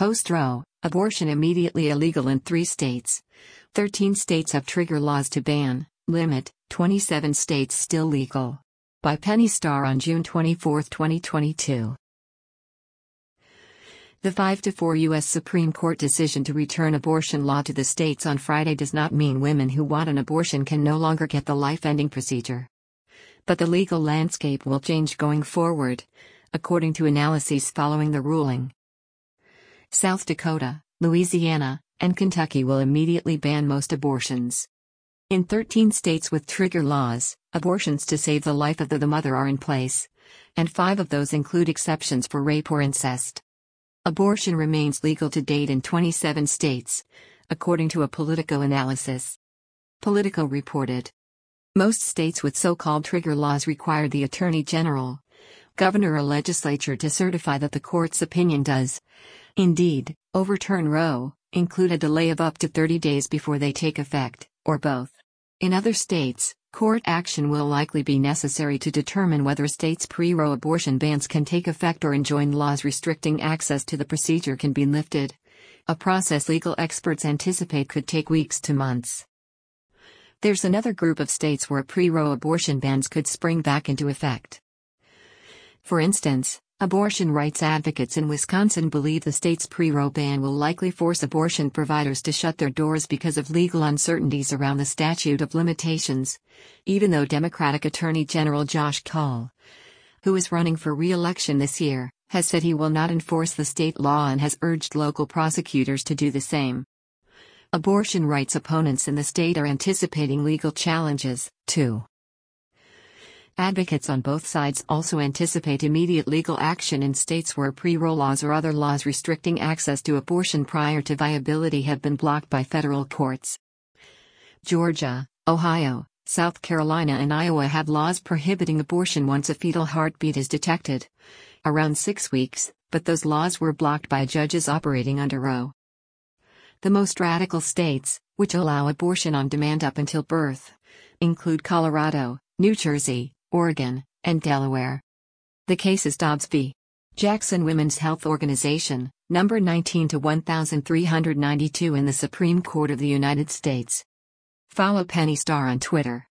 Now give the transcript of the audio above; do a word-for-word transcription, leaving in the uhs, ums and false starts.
Post-Roe, abortion immediately illegal in three states. thirteen states have trigger laws to ban, limit, twenty-seven states still legal. By Penny Starr on June twenty-fourth, twenty twenty-two. The five to four U S Supreme Court decision to return abortion law to the states on Friday does not mean women who want an abortion can no longer get the life-ending procedure. But the legal landscape will change going forward, according to analyses following the ruling. South Dakota, Louisiana, and Kentucky will immediately ban most abortions. In thirteen states with trigger laws, abortions to save the life of the, the mother are in place, and five of those include exceptions for rape or incest. Abortion remains legal to date in twenty-seven states, according to a Politico analysis. Politico reported. Most states with so-called trigger laws require the Attorney General, governor or legislature to certify that the court's opinion does, indeed, overturn Roe, include a delay of up to thirty days before they take effect, or both. In other states, court action will likely be necessary to determine whether a state's pre-Roe abortion bans can take effect or enjoined laws restricting access to the procedure can be lifted, a process legal experts anticipate could take weeks to months. There's another group of states where pre-Roe abortion bans could spring back into effect. For instance, abortion rights advocates in Wisconsin believe the state's pre-Roe ban will likely force abortion providers to shut their doors because of legal uncertainties around the statute of limitations, even though Democratic Attorney General Josh Kaul, who is running for re-election this year, has said he will not enforce the state law and has urged local prosecutors to do the same. Abortion rights opponents in the state are anticipating legal challenges, too. Advocates on both sides also anticipate immediate legal action in states where pre-Roe laws or other laws restricting access to abortion prior to viability have been blocked by federal courts. Georgia, Ohio, South Carolina and Iowa have laws prohibiting abortion once a fetal heartbeat is detected, around six weeks, but those laws were blocked by judges operating under Roe. The most radical states, which allow abortion on demand up until birth, include Colorado, New Jersey, Oregon, and Delaware. The case is Dobbs v. Jackson Women's Health Organization, number nineteen to one thousand three hundred ninety-two in the Supreme Court of the United States. Follow Penny Starr on Twitter.